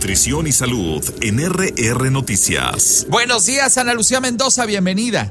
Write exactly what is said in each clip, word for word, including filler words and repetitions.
nutrición y salud en R R Noticias. Buenos días, Ana Lucía Mendoza, bienvenida.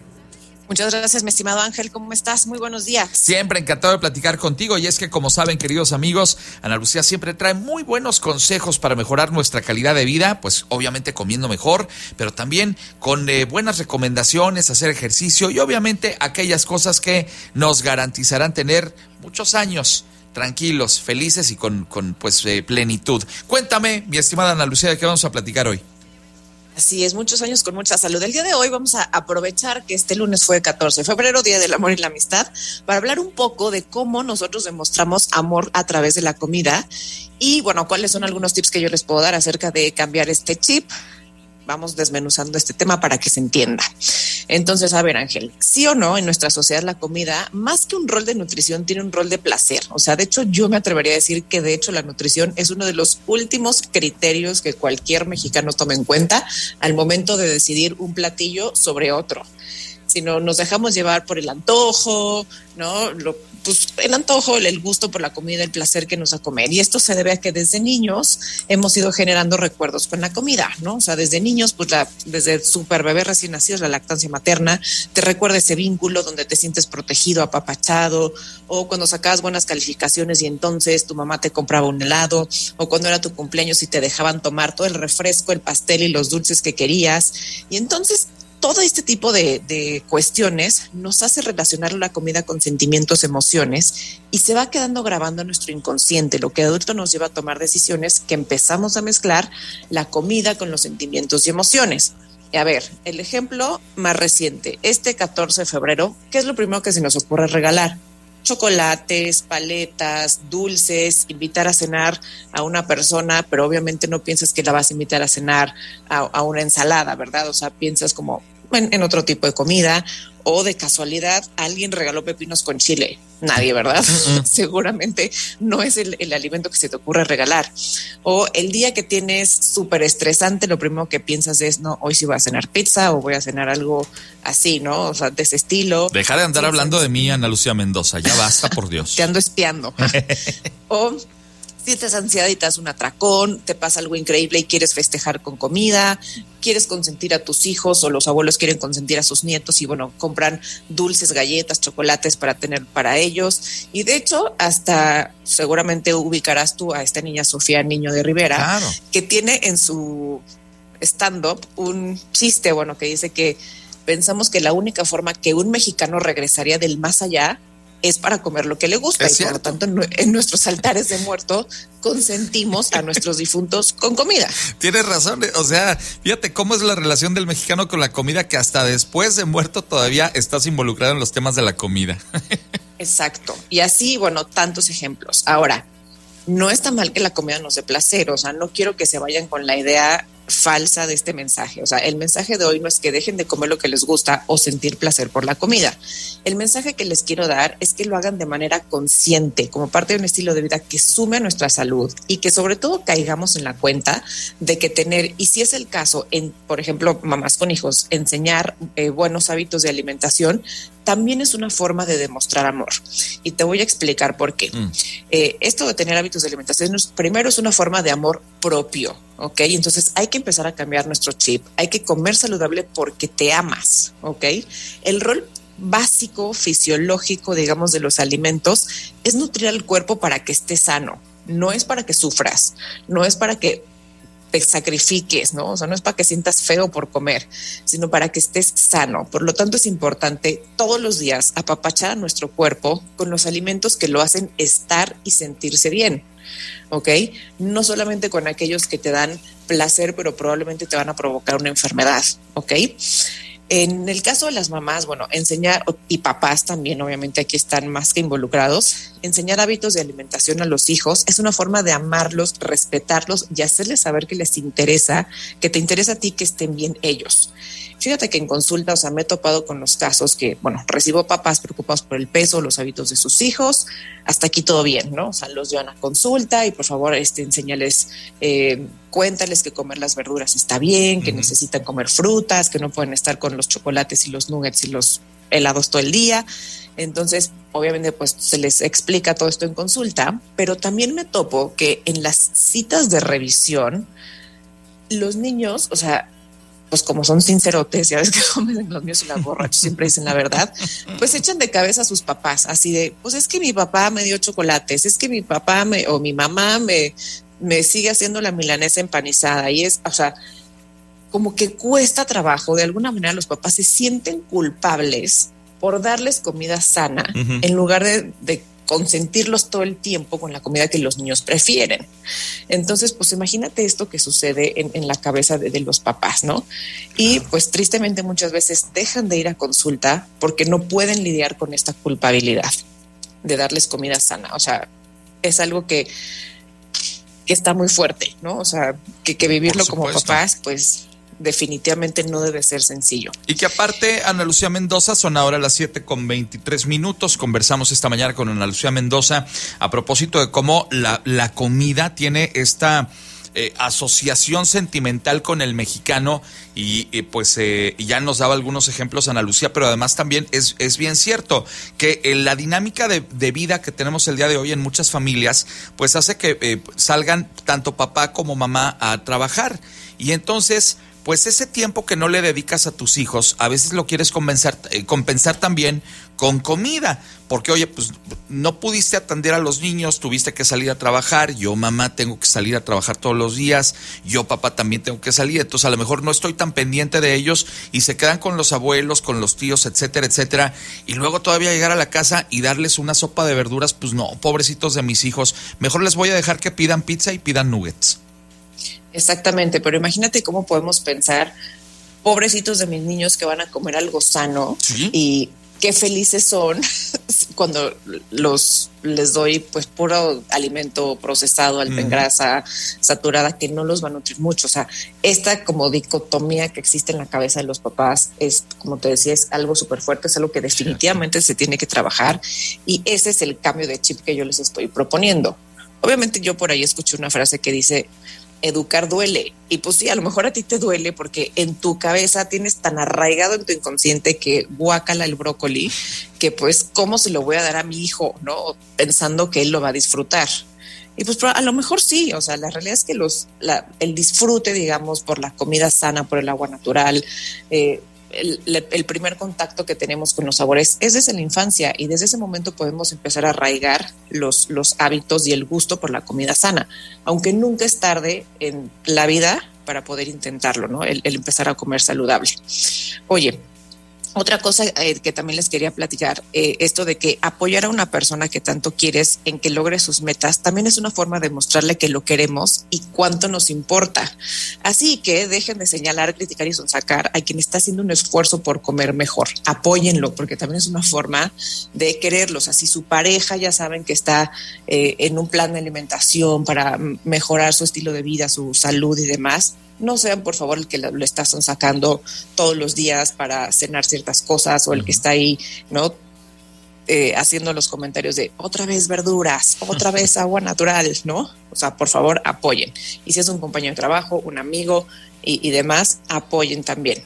Muchas gracias, mi estimado Ángel. ¿Cómo estás? Muy buenos días. Siempre encantado de platicar contigo. Y es que, como saben, queridos amigos, Ana Lucía siempre trae muy buenos consejos para mejorar nuestra calidad de vida, pues obviamente comiendo mejor, pero también con eh, buenas recomendaciones, hacer ejercicio y obviamente aquellas cosas que nos garantizarán tener muchos años tranquilos, felices y con, con pues eh, plenitud. Cuéntame, mi estimada Ana Lucía, ¿de qué vamos a platicar hoy? Así es, muchos años con mucha salud. El día de hoy vamos a aprovechar que este lunes fue catorce de febrero, Día del Amor y la Amistad, para hablar un poco de cómo nosotros demostramos amor a través de la comida y, bueno, cuáles son algunos tips que yo les puedo dar acerca de cambiar este chip. Vamos desmenuzando este tema para que se entienda. Entonces, a ver, Ángel, sí o no, en nuestra sociedad la comida, más que un rol de nutrición, tiene un rol de placer. O sea, de hecho, yo me atrevería a decir que de hecho la nutrición es uno de los últimos criterios que cualquier mexicano tome en cuenta al momento de decidir un platillo sobre otro. Si no nos dejamos llevar por el antojo, ¿no? Lo, pues el antojo, el gusto por la comida, el placer que nos da comer. Y esto se debe a que desde niños hemos ido generando recuerdos con la comida, ¿no? O sea, desde niños, pues la, desde súper bebé recién nacidos, la lactancia materna, te recuerda ese vínculo donde te sientes protegido, apapachado, o cuando sacabas buenas calificaciones y entonces tu mamá te compraba un helado, o cuando era tu cumpleaños y te dejaban tomar todo el refresco, el pastel y los dulces que querías. Y entonces todo este tipo de, de cuestiones nos hace relacionar la comida con sentimientos, emociones y se va quedando grabando en nuestro inconsciente, lo que de adulto nos lleva a tomar decisiones que empezamos a mezclar la comida con los sentimientos y emociones. Y a ver, el ejemplo más reciente, este catorce de febrero, ¿qué es lo primero que se nos ocurre regalar? Chocolates, paletas, dulces, invitar a cenar a una persona, pero obviamente no piensas que la vas a invitar a cenar a, a una ensalada, ¿verdad? O sea, piensas como en, en otro tipo de comida, o de casualidad alguien regaló pepinos con chile. Nadie, ¿verdad? Uh-uh. Seguramente no es el, el alimento que se te ocurre regalar. O el día que tienes súper estresante, lo primero que piensas es, no, hoy sí voy a cenar pizza o voy a cenar algo así, ¿no? O sea, de ese estilo. Deja de andar sí, hablando sí. de mí, Ana Lucía Mendoza, ya basta, por Dios. Te ando espiando. O sientes ansiedad y te das un atracón, te pasa algo increíble y quieres festejar con comida, quieres consentir a tus hijos o los abuelos quieren consentir a sus nietos y bueno, compran dulces, galletas, chocolates para tener para ellos. Y de hecho, hasta seguramente ubicarás tú a esta niña Sofía Niño de Rivera, claro, que tiene en su stand-up un chiste, bueno, que dice que pensamos que la única forma que un mexicano regresaría del más allá es para comer lo que le gusta, y por lo tanto en, en nuestros altares de muerto consentimos a nuestros difuntos con comida. Tienes razón, o sea, fíjate cómo es la relación del mexicano con la comida, que hasta después de muerto todavía estás involucrado en los temas de la comida. Exacto, y así, bueno, tantos ejemplos. Ahora, no está mal que la comida nos dé placer, o sea, no quiero que se vayan con la idea falsa de este mensaje. O sea, el mensaje de hoy no es que dejen de comer lo que les gusta o sentir placer por la comida. El mensaje que les quiero dar es que lo hagan de manera consciente, como parte de un estilo de vida que sume a nuestra salud y que sobre todo caigamos en la cuenta de que tener, y si es el caso, en, por ejemplo, mamás con hijos, enseñar eh, buenos hábitos de alimentación, también es una forma de demostrar amor. Y te voy a explicar por qué. Mm. Eh, esto de tener hábitos de alimentación, primero es una forma de amor propio, ¿ok? Entonces hay que empezar a cambiar nuestro chip. Hay que comer saludable porque te amas, ¿ok? El rol básico, fisiológico, digamos, de los alimentos es nutrir al cuerpo para que esté sano. No es para que sufras, no es para que te sacrifiques, ¿no? O sea, no es para que sientas feo por comer, sino para que estés sano. Por lo tanto, es importante todos los días apapachar a nuestro cuerpo con los alimentos que lo hacen estar y sentirse bien, ¿ok? No solamente con aquellos que te dan placer, pero probablemente te van a provocar una enfermedad, ¿ok? En el caso de las mamás, bueno, enseñar, y papás también, obviamente aquí están más que involucrados, enseñar hábitos de alimentación a los hijos es una forma de amarlos, respetarlos y hacerles saber que les interesa, que te interesa a ti que estén bien ellos. Fíjate que en consulta, o sea, me he topado con los casos que, bueno, recibo papás preocupados por el peso, los hábitos de sus hijos, hasta aquí todo bien, ¿no? O sea, los llevan a consulta y por favor, este, enséñales, eh, cuéntales que comer las verduras está bien, que uh-huh. necesitan comer frutas, que no pueden estar con los chocolates y los nuggets y los helados todo el día. Entonces, obviamente, pues se les explica todo esto en consulta, pero también me topo que en las citas de revisión, los niños, o sea, pues como son sincerotes, ya ves que comen los míos y las borrachos siempre dicen la verdad, pues echan de cabeza a sus papás, así de, pues es que mi papá me dio chocolates, es que mi papá me, o mi mamá me, me sigue haciendo la milanesa empanizada, y es, o sea, como que cuesta trabajo, de alguna manera los papás se sienten culpables por darles comida sana, uh-huh, en lugar de, de consentirlos todo el tiempo con la comida que los niños prefieren. Entonces, pues imagínate esto que sucede en, en la cabeza de, de los papás, ¿no? Y pues tristemente muchas veces dejan de ir a consulta porque no pueden lidiar con esta culpabilidad de darles comida sana. O sea, es algo que, que está muy fuerte, ¿no? O sea, que, que vivirlo como papás, pues definitivamente no debe ser sencillo. Y que aparte, Ana Lucía Mendoza, son ahora las siete con veintitrés minutos. Conversamos esta mañana con Ana Lucía Mendoza a propósito de cómo la, la comida tiene esta eh, asociación sentimental con el mexicano y, y pues eh, ya nos daba algunos ejemplos Ana Lucía, pero además también es, es bien cierto que eh, la dinámica de, de vida que tenemos el día de hoy en muchas familias pues hace que eh, salgan tanto papá como mamá a trabajar, y entonces pues ese tiempo que no le dedicas a tus hijos, a veces lo quieres compensar, eh, compensar también con comida, porque oye, pues no pudiste atender a los niños, tuviste que salir a trabajar, yo mamá tengo que salir a trabajar todos los días, yo papá también tengo que salir, entonces a lo mejor no estoy tan pendiente de ellos y se quedan con los abuelos, con los tíos, etcétera, etcétera, y luego todavía llegar a la casa y darles una sopa de verduras, pues no, pobrecitos de mis hijos, mejor les voy a dejar que pidan pizza y pidan nuggets. Exactamente, pero imagínate cómo podemos pensar, pobrecitos de mis niños que van a comer algo sano, ¿sí? Y qué felices son cuando los les doy pues puro alimento procesado, alto en grasa, saturada, que no los va a nutrir mucho. O sea, esta como dicotomía que existe en la cabeza de los papás es, como te decía, es algo súper fuerte, es algo que definitivamente se tiene que trabajar, y ese es el cambio de chip que yo les estoy proponiendo. Obviamente yo por ahí escuché una frase que dice: educar duele. Y pues sí, a lo mejor a ti te duele porque en tu cabeza tienes tan arraigado en tu inconsciente que guácala el brócoli, que pues cómo se lo voy a dar a mi hijo, ¿no? Pensando que él lo va a disfrutar. Y pues a lo mejor sí, o sea, la realidad es que los la, el disfrute, digamos, por la comida sana, por el agua natural, eh, El, el primer contacto que tenemos con los sabores es desde la infancia, y desde ese momento podemos empezar a arraigar los, los hábitos y el gusto por la comida sana, aunque nunca es tarde en la vida para poder intentarlo, ¿no? El, el empezar a comer saludable. Oye, otra cosa eh, que también les quería platicar, eh, esto de que apoyar a una persona que tanto quieres en que logre sus metas también es una forma de mostrarle que lo queremos y cuánto nos importa. Así que dejen de señalar, criticar y sonsacar a quien está haciendo un esfuerzo por comer mejor. Apóyenlo, porque también es una forma de quererlos. Así su pareja ya saben que está eh, en un plan de alimentación para mejorar su estilo de vida, su salud y demás. No sean, por favor, el que lo, lo está sacando todos los días para cenar ciertas cosas, o el que está ahí, ¿no? Eh, haciendo los comentarios de otra vez verduras, otra vez agua natural, ¿no? O sea, por favor, apoyen. Y si es un compañero de trabajo, un amigo y, y demás, apoyen también.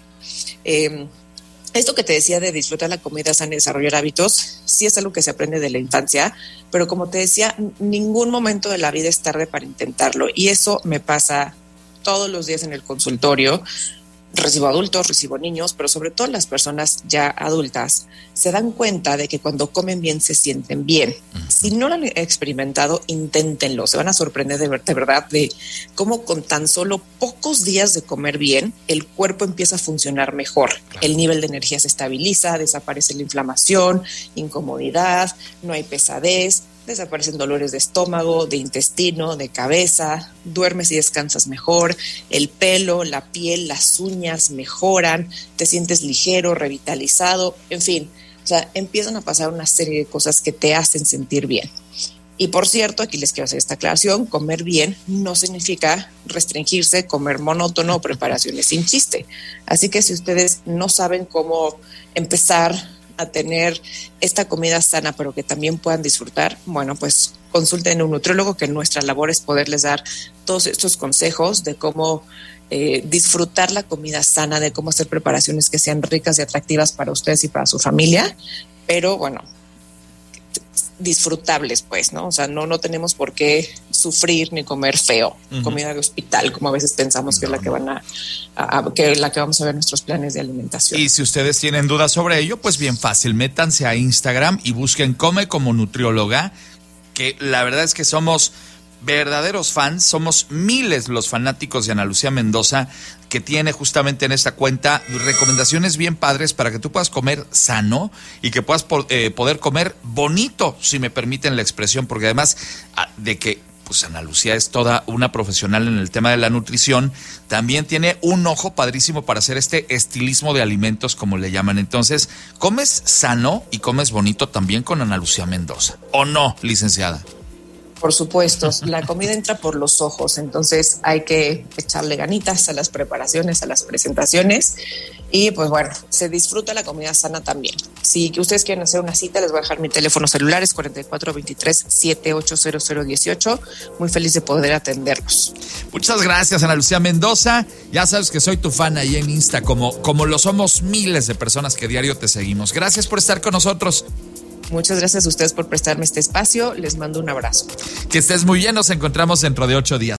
Eh, Esto que te decía de disfrutar la comida sana y desarrollar hábitos, sí es algo que se aprende de la infancia, pero como te decía, ningún momento de la vida es tarde para intentarlo. Y eso me pasa todos los días en el consultorio. Recibo adultos, recibo niños, pero sobre todo las personas ya adultas se dan cuenta de que cuando comen bien se sienten bien. Si no lo han experimentado, inténtenlo. Se van a sorprender de, ver, de verdad de cómo con tan solo pocos días de comer bien, el cuerpo empieza a funcionar mejor. El nivel de energía se estabiliza, desaparece la inflamación, incomodidad, no hay pesadez, desaparecen dolores de estómago, de intestino, de cabeza, duermes y descansas mejor, el pelo, la piel, las uñas mejoran, te sientes ligero, revitalizado, en fin, o sea, empiezan a pasar una serie de cosas que te hacen sentir bien. Y por cierto, aquí les quiero hacer esta aclaración: comer bien no significa restringirse, comer monótono o preparaciones sin chiste. Así que si ustedes no saben cómo empezar a tener esta comida sana, pero que también puedan disfrutar, bueno, pues consulten a un nutriólogo, que nuestra labor es poderles dar todos estos consejos de cómo eh, disfrutar la comida sana, de cómo hacer preparaciones que sean ricas y atractivas para ustedes y para su familia, pero bueno, disfrutables, pues, ¿no? O sea, no, no tenemos por qué sufrir ni comer feo, uh-huh. comida de hospital, como a veces pensamos no, que es la que van a, a, a que la que vamos a ver en nuestros planes de alimentación. Y si ustedes tienen dudas sobre ello, pues bien fácil, métanse a Instagram y busquen Come como Nutrióloga, que la verdad es que somos verdaderos fans, somos miles los fanáticos de Ana Lucía Mendoza, que tiene justamente en esta cuenta recomendaciones bien padres para que tú puedas comer sano y que puedas eh, poder comer bonito, si me permiten la expresión, porque además de que pues Ana Lucía es toda una profesional en el tema de la nutrición, también tiene un ojo padrísimo para hacer este estilismo de alimentos, como le llaman. Entonces, comes sano y comes bonito también con Ana Lucía Mendoza, ¿o no, licenciada? Por supuesto, la comida entra por los ojos, entonces hay que echarle ganitas a las preparaciones, a las presentaciones y pues bueno, se disfruta la comida sana también. Si ustedes quieren hacer una cita, les voy a dejar mi teléfono celular, es cuatro cuatro dos tres, siete ocho cero cero uno ocho. Muy feliz de poder atenderlos. Muchas gracias, Ana Lucía Mendoza. Ya sabes que soy tu fan ahí en Insta, como, como lo somos miles de personas que diario te seguimos. Gracias por estar con nosotros. Muchas gracias a ustedes por prestarme este espacio. Les mando un abrazo. Que estés muy bien. Nos encontramos dentro de ocho días.